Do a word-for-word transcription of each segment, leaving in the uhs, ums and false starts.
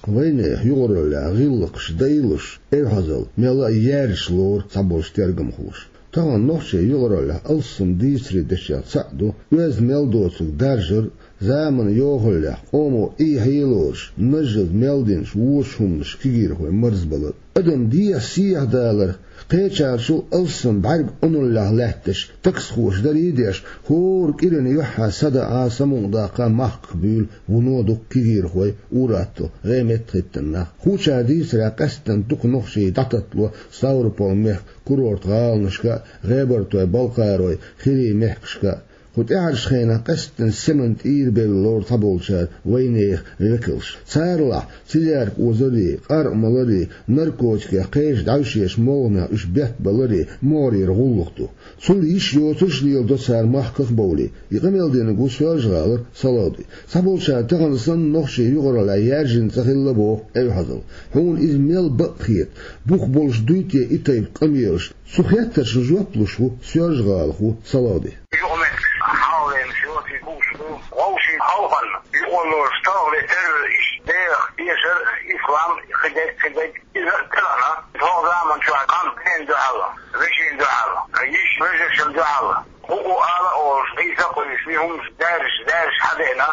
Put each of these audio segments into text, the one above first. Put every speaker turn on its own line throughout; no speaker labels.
وين يغرر لا غلقش ديلش إرهزل ملا يارش لور صبوش ترجم خوش طبعا نوشي يغرر لا ألصم ديسري دشيا سعدو ويز ملدوتك درجر زمن يوغل لا أمو إي هيلوش نجد ملدينش ووشهمش كيجير هو مرزبلر أدم دي سيح دالر قيتشار شو ألصم بعرب أنو الله لهتش تكسخوش دريديش هور كيرن يوحى سدا آسمون داقا محقبيل ونودو كيغير خوي وراتو غيمت خيتنا خوشا ديس راقستن تق نخشي داتتلو ساور بول ميخ كورورت غالنشكا غيبرتو بالقاروي خيري ميخشكا خود اعرش خينا قستن سمنت اير باللور طبولشار وينيخ ريكلش سارلا سيدارك وزري قار ملري نركوشكي قيش دعوشيش مولنا اش بيت بلري موري رغولوختو سول يش يوتوش ليل دو سار محقق بولي يقميل دينغو سوالج غالر صلادي طبولشار تغنصن نخشي يغرى لا يارجن تخيل بوخ اي حضل هون ازميل بقخيت بوخ بولش دويتي اتايب قميرش سوخياتر شجوابلوشو سوالج غالخو صلادي
ووشي حوفن يقولوا اشتغل ايش دير يشر اسلام خدك خدك اذا كلنا هو زعما شو عم بين دعوه ريشين دعوه ايش ريش الدعوه هو على او عيسى كويس فيهم دارس دارس حدنا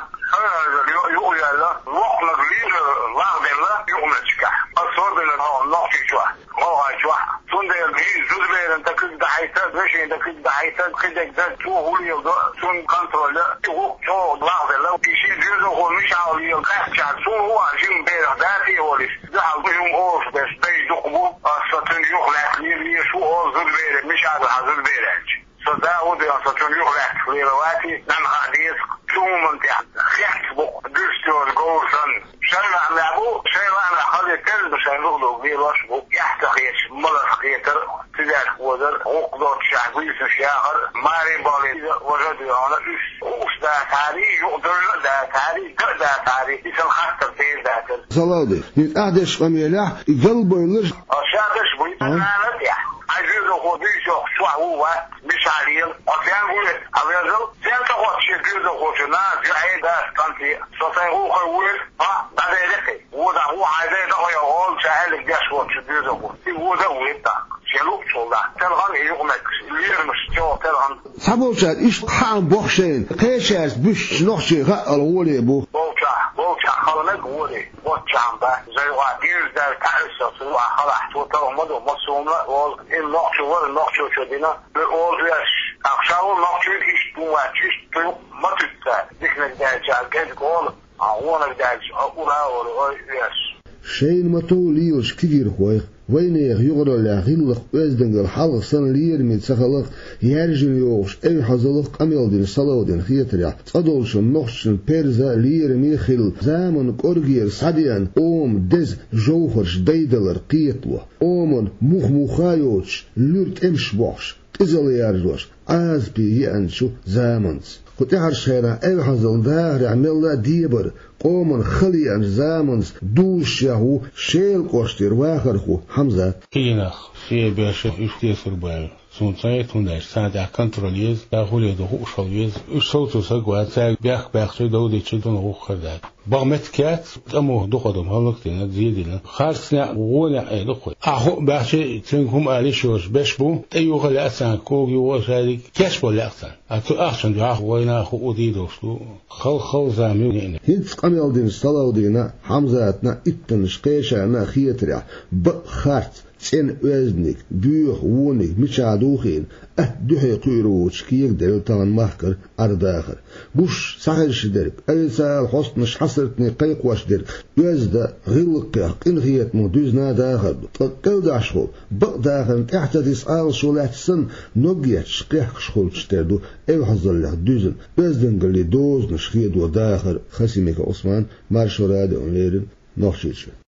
يقول يلا وقنا غير واحد لا يقوم يشكح اصور بين هو نقطه شو هو شو سند الجيل زوجين انت كنت عايزه ريش انت كنت عايزه خدك ده شو هو يلا سن كنترول هو شو واحد لا يشيل جزء هو مش عاوز يقاعد شو هو عشان بيرح دافي هو ده عاوزهم اوف بس بيدقوا اصلا يخلع لي شو هو زوجين مش عاوز حاضر بيرح صدا ودي أصلاً يخلع ليرواتي نعم حديث شو منتع خيحت بق دستور جورسن شيء عم يعبو شيء عم يحضر كذب شيء نقوله بيروش بق يحتقيش ملص خيتر تدار ودر عقدة شعبي سشاهر ماري بالي وجد أنا إيش وش ده تاريخ يقدر ده تاريخ ده تاريخ إيش الخطر بين ذاته
صلادي نتأدش قميلة قلبه يلش
أشادش بيتنا نتيح عايزينه هو بيجو شو هو مش عليه وكان يقول أبيض كان تقول شيء كذا وشنا جاي ده كانتي صحيح هو خيول ها بعد ذلك وده هو عايز ده هو يقول سهل الجاش وش كذا هو ده ويتا شلو شولا تلغن يقومك اللي مش جو تلغن
سبوشات إيش حام بوخشين قيشاس بش نخشي غقل ولي بو
بوشا بوشا خلنك ولي بوشا با زي وادير ده تعرف سوا خلاص توتر مدو مصومه وال إن نقشوا ولا نقشوا شدينا بقول ليش أخشوا نقشوا إيش تواتش تو ما تتا ذكر الدجال كذا قول أقول الدجال أقول أقول ليش
شين ما توليوش كتير خوي وين يغير لا غلق وزدن الحلق سن لير من سخلق يرجل يوش اي حزلق اميل دين صلودين خيتريا صدولش نخشن بيرزا لير ميخل زامن قرغير صديان اوم دز جوخرش ديدلر قيتلو اومن مخ مخايوش لورت امش بوش ازل يارجوش از بي يانشو زامنس قد اعرشينا اي حزل دار عمل ديبر قومن خليان زامنس دوش يهو شيل قوشتير واخرخو حمزة
كيناخ شيء بيشه اشتيسر باي سونتايت هنداش ساعة كنتروليز داخل يدو وشاليز وصوتو سقوات ساق بيخ بيخشي دودي تشدون هو خردات بغمت كات أمو دقدم هلقتنا زيدنا خارسنا وونا أي دقي أخو بيخشي تنكم آليشوش بشبو أيوغ لأسان كوغي وشارك كشبو لأسان أتو أخشن جاخ وينا أخو أديدوشتو خل خل زاميونين
هيتس قميل دين صلاودينا حمزاتنا اتنش قيشانا خيتريا بخارت سن وزنك بيوخ وونك مشادوخين اه دوحي قيروش كيك دلتان محكر أرداخر بوش سحر شدرك أيسال حسنش حصرتني قيق واشدرك وزدا غلقه قنخيت مدوزنا داخر فقل داشخو بق داخر احتدي سآل شولات سن نوغيات شقيح شخول تشتردو ايو حظل لك دوزن وزدن قلي دوز نشخيد وداخر خسيمك عثمان مارشو رادي ونيرن نوخشيتشو